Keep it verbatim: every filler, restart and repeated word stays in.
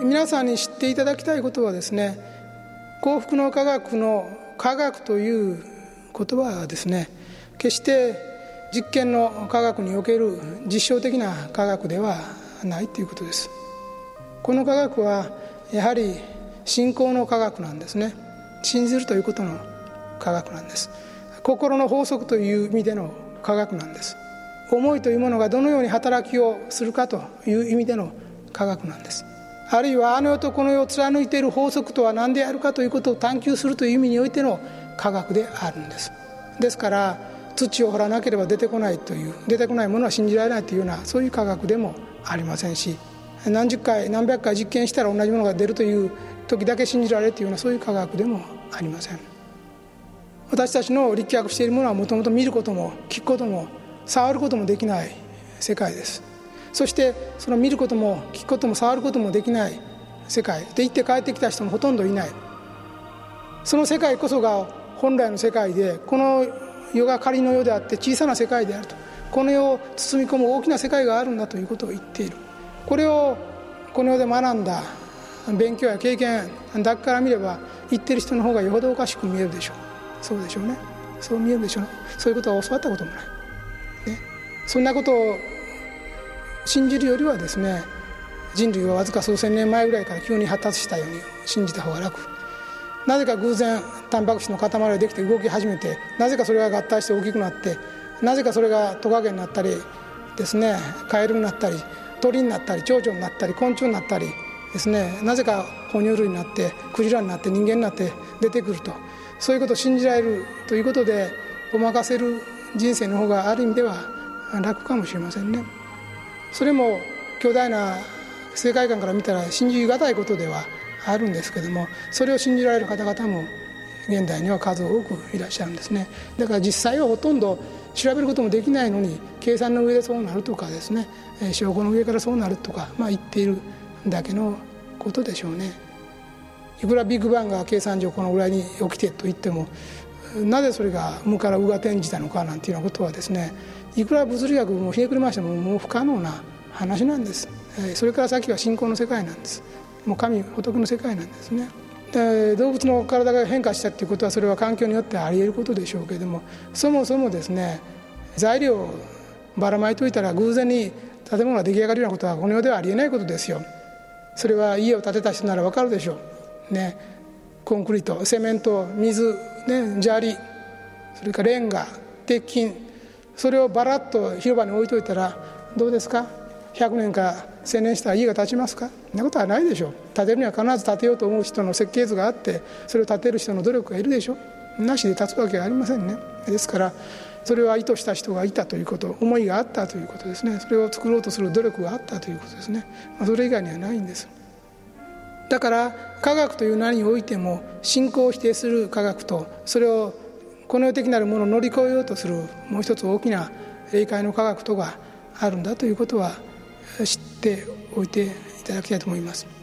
皆さんに知っていただきたいことはですね、幸福の科学の科学という言葉はですね、決して実験の科学における実証的な科学ではないということです。この科学はやはり信仰の科学なんですね。信じるということの科学なんです。心の法則という意味での科学なんです。思いというものがどのように働きをするかという意味での科学なんです。あるいはあの世とこの世を貫いている法則とは何であるかということを探求するという意味においての科学であるんです。ですから土を掘らなければ出てこないという、出てこないものは信じられないというような、そういう科学でもありませんし、何十回何百回実験したら同じものが出るという時だけ信じられるというような、そういう科学でもありません。私たちの立脚しているものはもともと見ることも聞くことも触ることもできない世界です。そしてその見ることも聞くことも触ることもできない世界で行って帰ってきた人もほとんどいない。その世界こそが本来の世界で、この世が仮の世であって小さな世界であると、この世を包み込む大きな世界があるんだということを言っている。これをこの世で学んだ勉強や経験だけから見れば、言っている人の方がよほどおかしく見えるでしょう。そうでしょうね。そう見えるでしょう。そういうことは教わったこともない、ね、そんなことを信じるよりはですね、人類はわずか数千年前ぐらいから急に発達したように信じた方が楽。なぜか偶然タンパク質の塊ができて動き始めて、なぜかそれが合体して大きくなって、なぜかそれがトカゲになったりですね、カエルになったり鳥になったり蝶々になったり昆虫になったりですね、なぜか哺乳類になってクジラになって人間になって出てくると、そういうことを信じられるということでごまかせる人生の方がある意味では楽かもしれませんね。それも巨大な世界観から見たら信じがたいことではあるんですけども、それを信じられる方々も現代には数多くいらっしゃるんですね。だから実際はほとんど調べることもできないのに、計算の上でそうなるとかですね、証拠の上からそうなるとか、まあ、言っているだけのことでしょうね。いくらビッグバンが計算上このぐらいに起きてと言っても、なぜそれが無から有が転じたのかなんていうようなことはですね、いくら物理学もひねくり回してももう不可能な話なんです。それから先は信仰の世界なんです。もう神仏の世界なんですね。で、動物の体が変化したっていうことは、それは環境によってあり得ることでしょうけれども、そもそもですね、材料をばらまいといたら偶然に建物が出来上がるようなことはこの世ではありえないことですよ。それは家を建てた人なら分かるでしょうね。コンクリート、セメント、水、ね、砂利、それからレンガ、鉄筋、それをバラッと広場に置いといたらどうですか。ひゃくねんかせんねんしたら家が建ちますか。そんなことはないでしょう。建てるには必ず建てようと思う人の設計図があって、それを建てる人の努力がいるでしょう。なしで建つわけがありませんね。ですからそれは意図した人がいたということ、思いがあったということですね。それを作ろうとする努力があったということですね。まあ、それ以外にはないんです。だから科学という名においても、信仰を否定する科学と、それをこの世的なるものを乗り越えようとするもう一つ大きな霊界の科学とがあるんだということは知っておいていただきたいと思います。